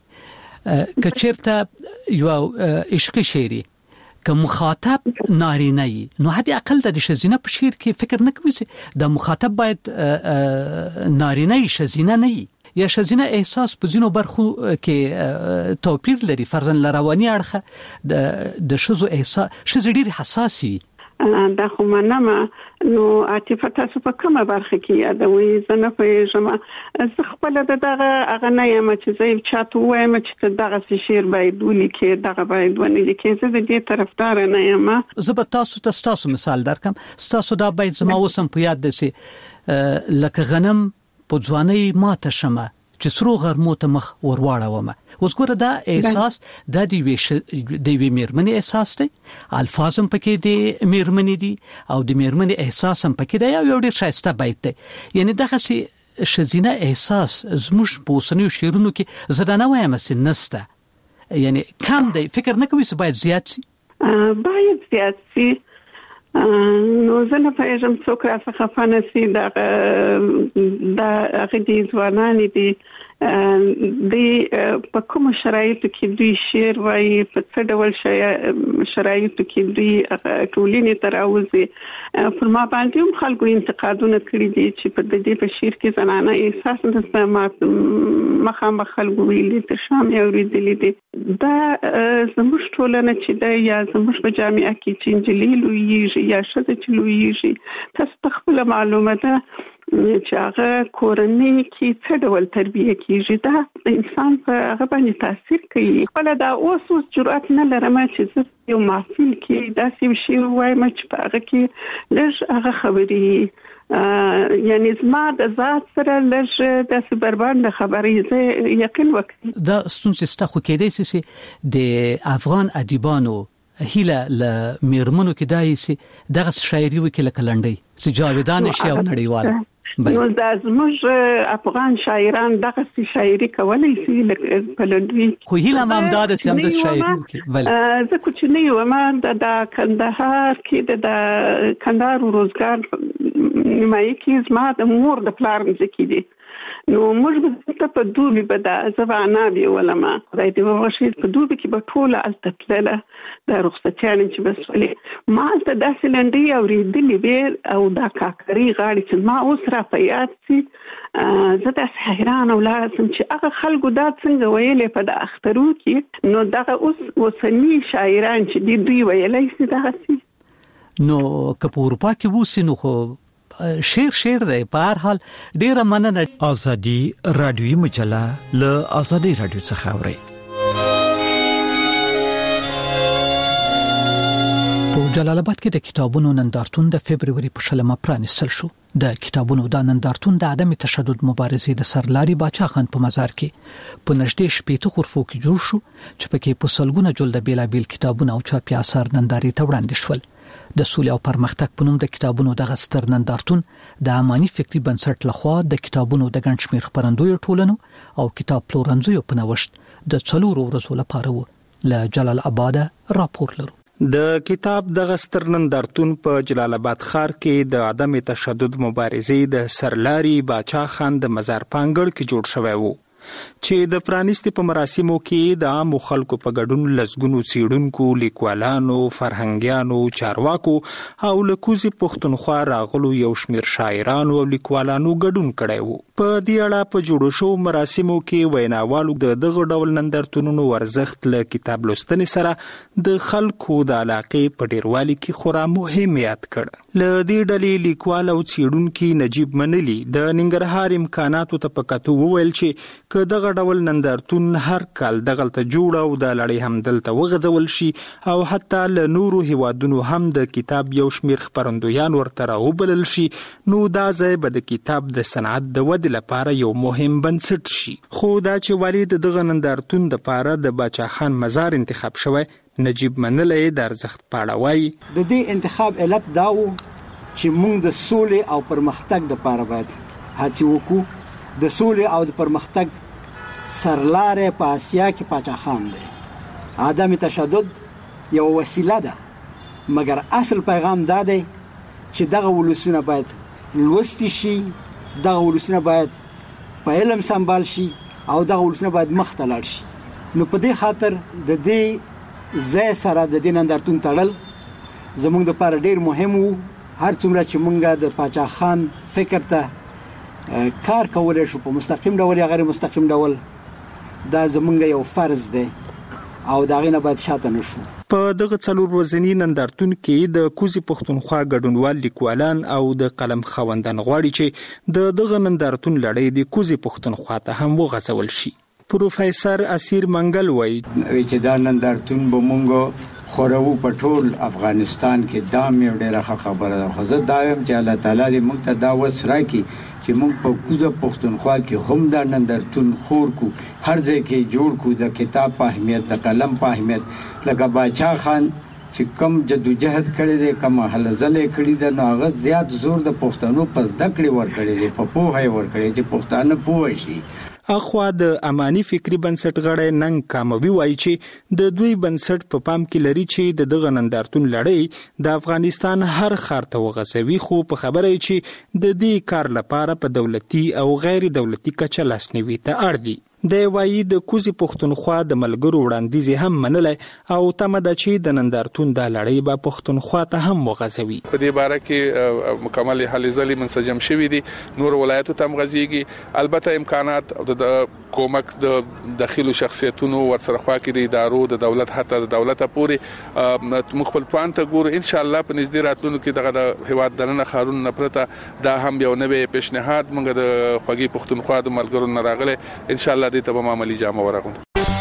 کچرته یو عشقي شعري که مخاطب نارینه ای نو حتی اقل د شزینه په شعر کې فکر نه کوي چې د مخاطب باید نارینه ای شزینه نه ای یا شزینه احساس په ځینو برخو کې توپیر لري. فرضاً لروانی اړخه د د شزو احساس شز ډیر حساسي دا خو منمه. نو عاطفه تاسو په کومه برخه کې یادوي؟ زه نه پوهیږم. زه خپل دغه هغه نه یم چې زه چاته وایم چې دغه شعر باید ولیکي، دغه باید ونلیکي. زه د دې طرفدار نه یم. زه به تاسو ته تاسو مثال درکم. تاسو دا باید زما وسم په یاد دي چې لکه غنم په ځواني ماته شمه چې سرو غرمو ته مخ ورواړوم. اوس ګوره دا احساس د دې ویش د وی میرمنې احساس دی، الفاظم پکې دی میرمنې دي او د میرمنې احساس هم پکې دی، یو ډېر شایسته بیت دی. یعنی دغه سي شزینه احساس زموږ په اوسنیو شعرونو کې زړه نه وایم چې نسته، یعنی کم دی. فکر نه کوي چې باید زیات سي؟ باید زیات سي. نو زه نه پوهیږم څوک راڅخه خفه نه سي. دغه د هغې دي ځوانانې دي د په کوم شرایطو کې دوی شعر وایي، په څه ډول شرایطو کې دوی ټولنې ته راوځي. پر ما باندې هم خلکو انتقادونه کړي دي چې په دې په شعر کې زنانه احساس نشته. ما مخامخ خلکو ویلي تر شام یې اورېدلي دي. دا زموږ ټولنه چې ده یا زموږ په جامعه کې چې نجلۍ لویېږي یا ښځه چې لویېږي، تاسو ته خپله معلومه ده چې هغه کورنۍ کې څه ډول تربیه کیږي، دا د انسان په هغه باندې تاثیر کوي. خپل دا اوس اوس جرأت نه لرم چې زه یو محفل کې داسې یو شی وایم چې په هغه کې لږ هغه خبرې یعنی زما د ذات سره لږ داسې بربنده خبرې زه یقین وکړم. دا ستونزې ستا خو کېدای سي د افغان ادیبانو هیله ل میرمنو کې دای سي دغه شاعري وکړه لکه لنډۍ سي جاویدان شي او نړیواله نو دا زموږ افغان شاعران دغه شاعري کولای شي په لندوي خو هیله مامداد سم د شاعري بل زه کوچنی وم د کندهار کې د کندهار روزګار نیمایي کې زما د مور د پلار مځکې دي نو موږ به په دوبي به د زبانا دی ولما خدای دې وغوښي په دوبي کې به ټول التتله د رخصتیان چې بسولې ما ته د سلندي او ریدلې به او دا کاکري غاړي چې ما اوس را په یاد سي زه د حیران او لازم چې هغه خلکو دا څنګه ویلې په د اخترو کې نو دغه اوس وسنی شاعران چې دی دوی ویلې سي دغه سي نو که په اروپا کې ووسی نو خو شیر شیر دی په هر حال ډیره مننه. ازادي رادیوي مجله له ازادي رادیو څخه اوري. په جلال آباد کې د کتابونو نندارتون د فبرवरी په شلمه پرانیستل شو. د کتابونو د نندارتون د عدم تشدد مبارزې د سرلاري باچا خان په مزار کې په نږدې شپېته غرفو کې جوړ شو چې پکې په سلګونه جلده بیلابیل کتابونه او چاپي اثار ننداري ته وړاندې شول. د سولې او پرمختګ په نوم د کتابونو د غستر نندارتون د اماني فکری بنسټ لخوا د کتابونو د ګڼ شمېر خپرندویو ټولنو او کتاب پلورنځیو په نوښت د څلورو ورځو لپاره و. له جلال آباد راپور لرو. د کتاب د غستر نندارتون په جلال آباد ښار کې د عدم تشدد مبارزې د سرلاري باچا خان د مزار پانګړ کې جوړ شوی وو چې د پرانیستي په مراسمو کې د عام خلکو په ګډون لسګونو څېړونکو، لیکوالانو، فرهنګیانو، چارواکو او لکوزي پښتونخوا راغلو یو شمېر شاعرانو او لیکوالانو ګډون کړی وو. په دې اړه په جوړو شو مراسمو کې ویناوالو د دغه ډول نندارتونونو ارزښت له کتاب لوستنې سره د خلکو د علاقې په ډیروالي کې خورا مهم یاد کړ. له دې ډلې لیکوال او څېړونکي نجیب منلی د ننګرهار امکاناتو ته په کتو وویل چې که دغه ډول نندارتون هر کال دغلته جوړ او د لړۍ هم دلته وغځول شي او حتی له نورو هیوادونو هم د کتاب یو شمېر خپرندویان ورته راوبلل شي نو دا ځای به د کتاب د صنعت د ودې لپاره یو مهم بنسټ شي. خو دا چې ولې د دغه نندارتون دپاره د باچا خان مزار انتخاب شوی، نجیب منلی د ارزښت په اړه وایي. د دې انتخاب علت دا و چې موږ د سولې او پرمختګ دپاره باید هڅې وکړو. د سولې او د پرمختګ سرلارې په آسیا کې باچا خان دی. عدم تشدد یو وسیله ده مګر اصل پیغام دا دی چې دغه ولسونه باید لوستي شي، دغه ولسونه باید په علم سمبال شي او دغه ولسونه باید مخ ته لاړ شي. نو په دې خاطر د دې ځای سره د دې نندارتون تړل زموږ دپاره ډېر مهم وو. هر څومره چې موږ د باچا خان فکر ته کار کولی شو په مستقیم ډول یا غیر مستقیم ډول، دا زمونږ یو فرض دی او دا غینه باید شاته نشو. په دغه څلور ورځني نندارتون کې د کوزي پښتونخوا ګډونوال لیکوالان او د قلم خاوندان غواړي چې د دغه نندارتون لړۍ د کوزي پښتونخوا ته هم وغځول شي. پروفیسور اسیر منګل وایي چې دا نندارتون به مونږ خورو په ټول افغانستان کې دا مې ډېره خبره ده. خو زه دا وایم چې الله تعالی دې موږ ته دا وس راکړي چې موږ په کوزه پښتونخوا کې هم دا نندارتون خور کو، هر ځای کې جوړ کو، د کتاب په اهمیت، د قلم په اهمیت. لکه باچا خان چې کم جدوجہد کړی دی، کم هلې ځلې کړي ده، نو هغه زیات زور د پښتنو په زده کړې ورکړی دی، په پوهه یې ورکړی چې پښتانه پوه شي. اخوا د اماني فکری بنسټ غړی ننګ کاموي وایي چې د دوی بنسټ په پام کې لري چې د دغه نندارتون لړۍ د افغانستان هر ښار ته وغځوي، خو په خبره یې چې د دې کار لپاره په دولتي او غیر دولتي کچه لاسنیوي ته اړ دي. د وایي د کوزي پښتونخوا د ملګرو وړاندیز هم منلی او تمه ده چې د نندارتون د لړۍ به پښتونخوا ته هم وغځوي. په دې باره کې مکمل هلې ځلې منسجم شوي دي، نور ولایتو ته هم غځېږي. البته امکانات او د کومک د داخلو شخصیتونو ورسره خوا کې د ادارو د دولت حتی د دولت پورې موږ خپل توان ته ګورو. ان شاء الله په نږدې راتلونکو کې دغه د هیواد دننه ښارونو نه پرته دا هم یو نوی پیشنهاد موږ د خوږی پښتونخوا د ملګرو نه راغلی. ان شاء الله دې ته به معمولی جامه ورغوند.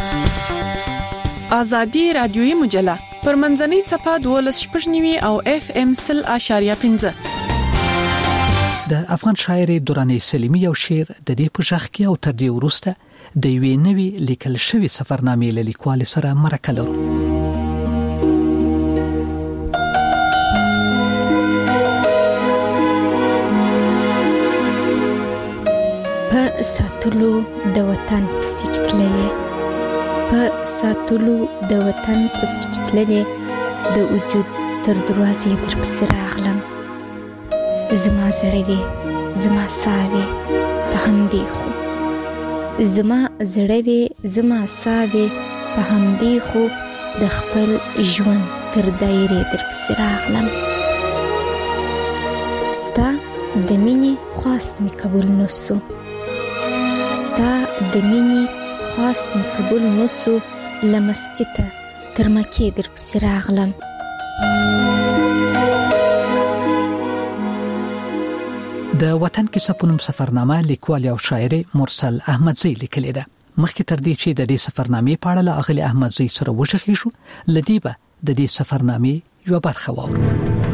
ازادي رادیوي مجله پر منځنۍ صفحه دولس شپږ نیوي او اف ام سل اشاریه پنځه. د افغان شاعر دوراني سلیمی یو شعر د دې په ژغ کې او تر دې وروسته د یوې نوې لیکل شوی سفرنامې له لیکوال سره مرکه لرو. ساتلو د وطن په سچ تللې په ساتلو د وطن په سچ تللې د وجود تر دروازې در پسې راغلم زما زړه وې زما ساه وې په همدې خو زما زړه وې زما ساه وې په همدې خو د خپل ژوند تر دایرې در پسې راغلم ستا د مینې خواست مې قبول نسو ستا د مینې خواست مې قبول نسو له مسجده تر مکې در پسې راغلم د وطن کیسه په نوم سفرنامه لیکوال او شاعر مرسل احمدزی لیکلې ده مخکې تر دې چې د دې سفرنامې په اړه اغلی احمدزی سره وشخې شو لدی به د دې سفرنامې یو برخه واورو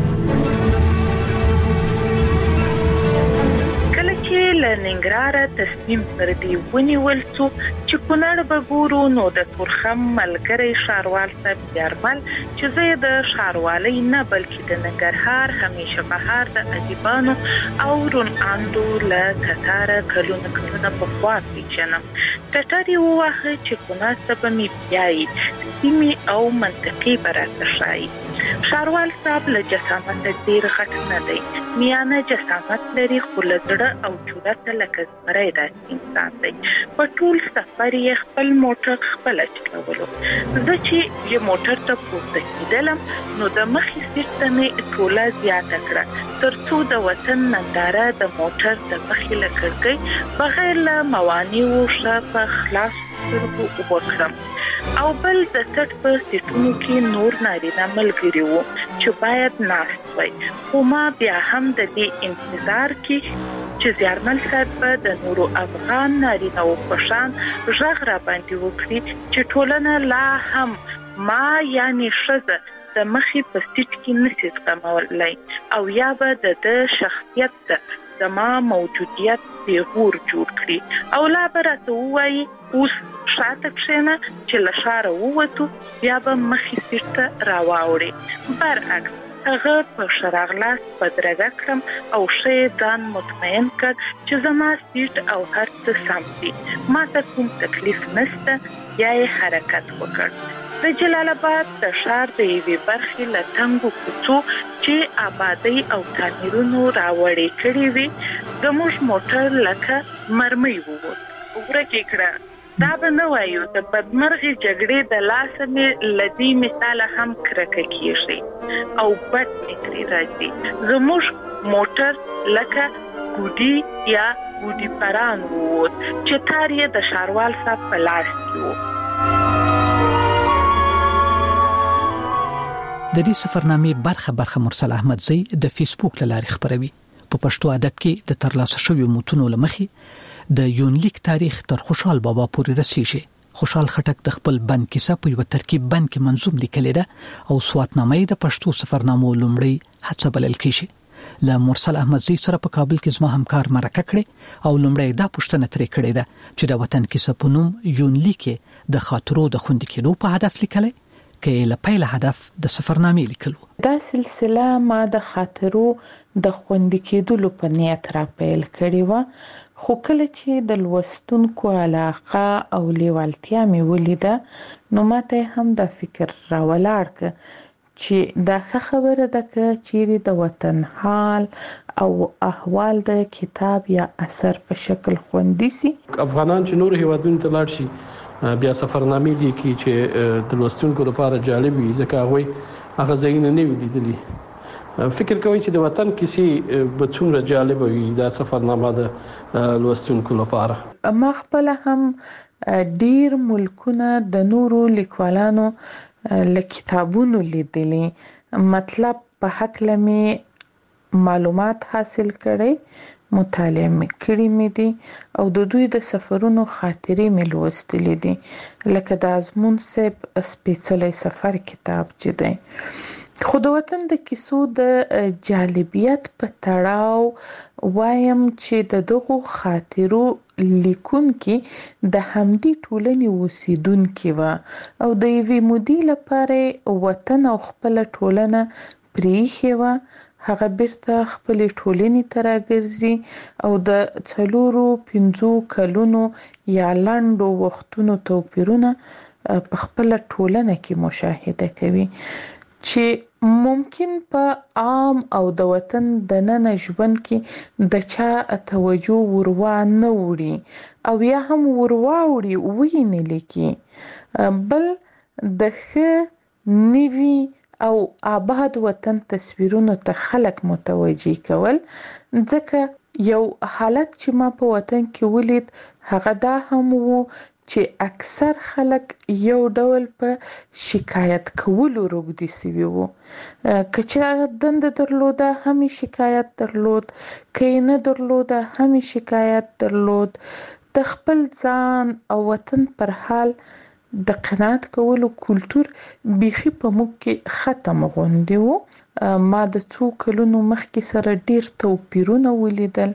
لنګراره تصمیم پر دی ونیول څو چې کونړ به ګورو نو د تورخم ملګری ښاروال صاحب یارمل چې زه د ښاروالۍ نه بلکې د ننګرهار همیشه بهار د ادیبانو او رون اندو له کتاره کلونه کلونه په خوا پیژنم ټټري وواهه چې کونړ ته به مې بیایي سیمې او منطقې به راته ښایي ښاروال صاحب له جسامت ډېر غټ نه دی میانه جسامت لري خو له زړه او جرأت لکه زمری داسې انسان دی په ټول سفر یې خپل موټر خپله چلولو زه چې یې موټر ته پورته کېدلم نو د مخې سیټ ته مې ټوله زیاته کړه تر څو د وطن ننداره د موټر د مخې له کړکۍ بغیر له موانعو ښه په خلاص سترګو وکړم او بل د سټ په سیټونو کې نور نارینه ملګري وو چې باید ناست وای خو ما بیا هم د دې انتظار کې چې زیارمل صاحب به د نورو افغان نارینه‌و په شان غږ را باندې وکړي چې ټولنه لا هم ما یعنې ښځه د مخې په سیټ کې نشي زغمولی او یا به د ده شخصیت ته زما موجودیت پیغور جوړ کړي او لا به راته ووایي اوس شاته کښېنه چې له ښاره ووتو بیا به مخې سیټ ته راواوړې برعکس هغه په شراغلاس بدرګه کړم او ښه ځان مطمئن کړ چې زما سیټ او هر څه سم دي ما ته کوم تکلیف نشته یا یې حرکت وکړ د جلال آباد د ښار د یوې برخې له تنګو کوڅو چې آبادۍ او تعمیرونو راوړې کړې وې زموږ موټر لکه مرمۍ ووت ورکې کړه دا به نه وایو د بدمرغې جګړې د لاسه مې له دې مثاله هم کرکه کېږي او بد مې ترې راځي زموږ موټر لکه ګوډي یا ګوډي پران ووت چې تار یې د ښاروال صاحب په لاس کې و د دې سفرنامې برخه برخه مرسل احمدزی د فیسبوک له لارې خبروي په پښتو ادب کې د ترلاسه شویو متونو لمخې د یونلیک تاریخ تر خوشحال بابا پورې رسیږي خوشحال خټک د خپل بند کیسه په یو ترکیب بند کې منظوم لیکلی ده او سواتنامه د پښتو سفرنامو لومړی هڅه بلل کیږي له مرسل احمدزی سره په کابل کې زما همکار مرکه کړې او لومړی دا پوښتنه ترې کړې ده چې د وطن کیسه په نوم یونلیک د خاطرو د خوندي کېدو په هدف لیکلی کې له پیل هدف د سفرنامې لیکلو دا سلسله ما د خاطرو د خوندي کېدلو په نیت را پیل کړې و خو کله چې د لوستونکو علاقه او لیوالتیا مې ولیده نو ماته هم د فکر راولاړ ک چې دا خبره ده چې د وطن حال او احوال د کتاب یا اثر په شکل خوندي سي افغانان چې نور هیوادونو ته لاړ شي بیا سفرنامې دي کې چې د لوستونکو لپاره جالب وي ځکه هغه هغه ځایونه نه ویلي فکر کوي چې د وطن کیسې به څومره جالب وي دا سفرنامه د لوستونکو لپاره ما خپل هم ډیر ملکونه د نورو لیکوالانو له کتابونو لیدلي مطلب په حق لمه معلومات حاصل کړي مطالعه کړې مې دي او د دوی د سفرونو خاطرې مې لوستلې دي لکه د ازمون صاحب سپېڅلی سفر کتاب چې دی خو د وطن د کیسو د جالبیت په تړاو وایم چې د دغو خاطرو لیکونکي د همدې ټولنې اوسیدونکي و او د یوې مودې لپاره وطن او خپل ټولنه پریښې و هغه بیرته خپل ټولنې ته راګرځي او د څلورو پنځو کلونو یا لنډو وختونو توپیرونه په خپل ټولنه کې مشاهده کوي چې ممکن په عام او د وطن د نن ژوند کې د چا توجه وروا نه وړي او یا هم وروا وړي ویني لیکي بل د ښه نیوي او آباد وطن تصویرونو ته خلک متوجي کول ځکه یو حالت چې ما په وطن کې ولید هغه دا هم وو چې اکثر خلک یو ډول په شکایت کولو روږدي سوي وو که چې دنده درلوده هم شکایت درلود که نه درلوده هم شکایت درلود د خپل ځان او وطن پر حال د قناعت کولو کلتور بیخي په موږ کې ختم غوندي وو ما د څو کلونو مخکې سره ډیر توپیرونه ولیدل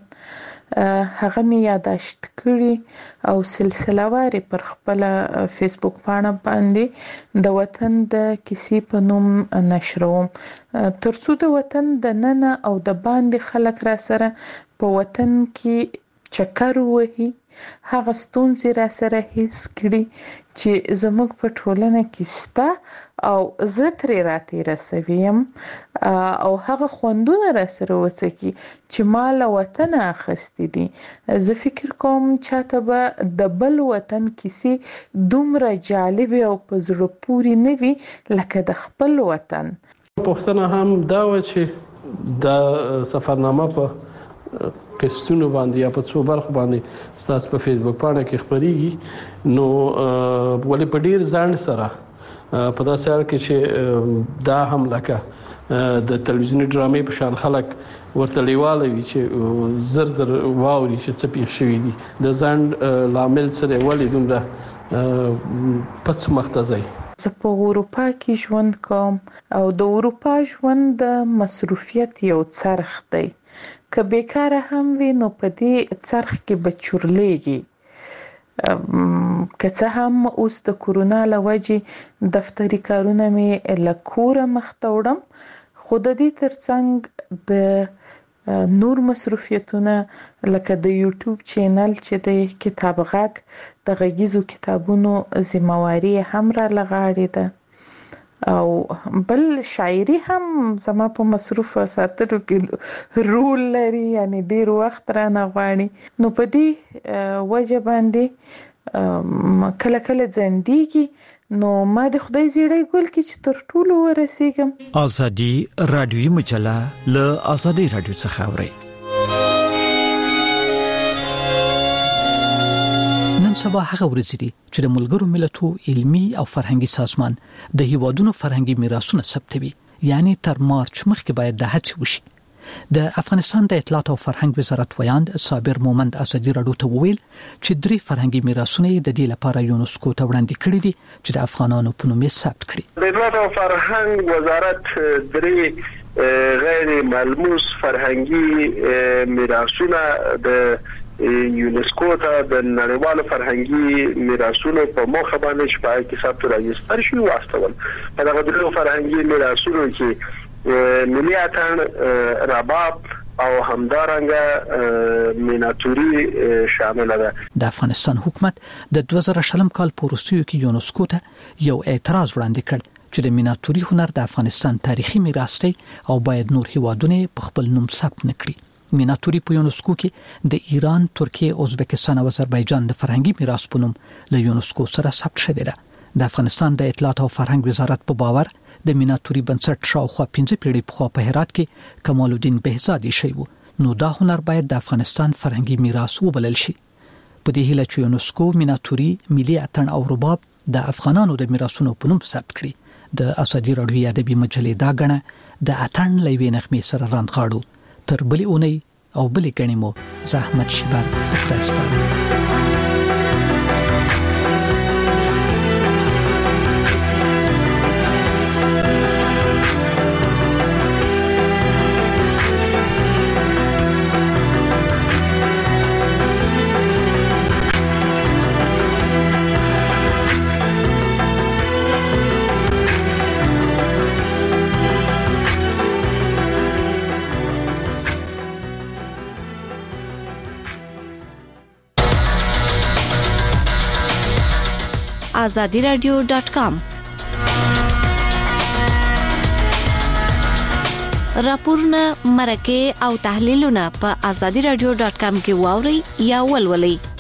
هغه می یاداشت کړی او سلسله واري پر خپل فیسبوک باندې باندې د وطن د کیسې په نوم نشروم ترڅو د وطن د نن او د باندې خلک را سره په وطن کې چکر وهي هغه ستونزې را سره هیڅ کړي چې زموږ په ټولنه کې ستا او زه ترې راتې رسویم او هغه خوندونه را سره وڅکي چې ما له وطن اخیستي دي زه فکر کوم چاته به د بل وطن کیسې دومره جالب او په زړه پورې نه وي لکه د خپل وطن. پوښتنه هم دا و چې د سفرنامه په قسطونو باندې یا په څو برخو باندې ستاسو په فیسبوک باندې کې خبريږي نو ولې په ډیر ځان سره په داسې حال کې چې دا هم لکه د تلویزیوني ډرامې په شان خلک ورته لیواله وي چې زر زر واوري چې څه پیښ شوی دي د ځان لامل سره ولې دومره پڅ مختزي. زه په اروپا کې ژوند کوم او د اروپا ژوند د مصروفیت یو څرخ دی که بیکاره هم وي نو په دې څرخ کې به چورلېږي که څه هم اوس د کورونا له وجې دفتري کارونه مې له کوره مخته وړم خو د دې ترڅنګ د نور مصروفیتونه لکه د یوټیوب چینل چې د کتاب غږ د غږیزو کتابونو ذمہواری هم را لغاړې ده او بل شاعري هم زما په مصروف ساتلو کې رول لري یعنی ډیر وخت را نه غواړي نو په دې وجه باندې کله کله ځندېږي نو ما د خدای زیړی ګل کې چې تر ټولو ورسېږم. ازادي رادیوي مجله له ازادي رادیو څخه اوري. نن سبا هغه ورځ دي چې د ملګرو ملتونو علمي او فرهنګي سازمان د هیوادونو فرهنګي میراثونه ثبتوي یعنی تر مارچ مخکې باید د هڅې وشي د افغانستان د اطلاعات او فرهنګ وزارت ویاند صابر مومند ازادي رادیو ته وویل چې درې فرهنګي میراثونه د دې لپاره یونسکو ته وړاندې کړي دي چې د افغانانو په نوم یې ثبت کړي. د اطلاعات او فرهنګ وزارت درې غیر ملموس فرهنګي میراثونه د یونسکو ته د نړیوالو فرهنګي میراثونو په مخه باندې چې په کې ثبت راځي شوی واستول په دغه درو فرهنګي میراثونو کې ملي اتڼ رباب او همدارنګه میناتوري شامل ده. د افغانستان حکومت د دوه زره شلم کال په وروستیو کې یونسکو ته یو اعتراض وړاندې کړ چې د میناتوري هنر د افغانستان تاریخي میراث دی او باید نور هیوادونه په خپل نوم ثبت نکړي. میناتوري په یونسکو کې د ایران، ترکیه، ازبکستان او آذربایجان د فرهنګي میراث په نوم له یونسکو سره ثبت شوی ده. د افغانستان د اطلاعات او فرهنګ وزارت په باور د میناتوري بنسټ شاوخوا پنځه پیړۍ پخوا په هرات کې کمال الدین بهزادي شوی وو نو دا هنر باید د افغانستان فرهنګي میراث وبلل شي. په دې هیله چې یونسکو میناتوري، ملي اتڼ او رباب د افغانانو د میراثونو په نوم ثبت کړي. د ازادي رادیو ادبي مجلې دا غنه د اتڼ لوي نغمې سره راندغاړو تر بلې اونۍ او بلې غنې مو زحمت شبر په خدای سپارم. azadi radio dot com. راپورونه مرکه او تحلیلونه په azadi radio dot com کې واوري یا ولولئ.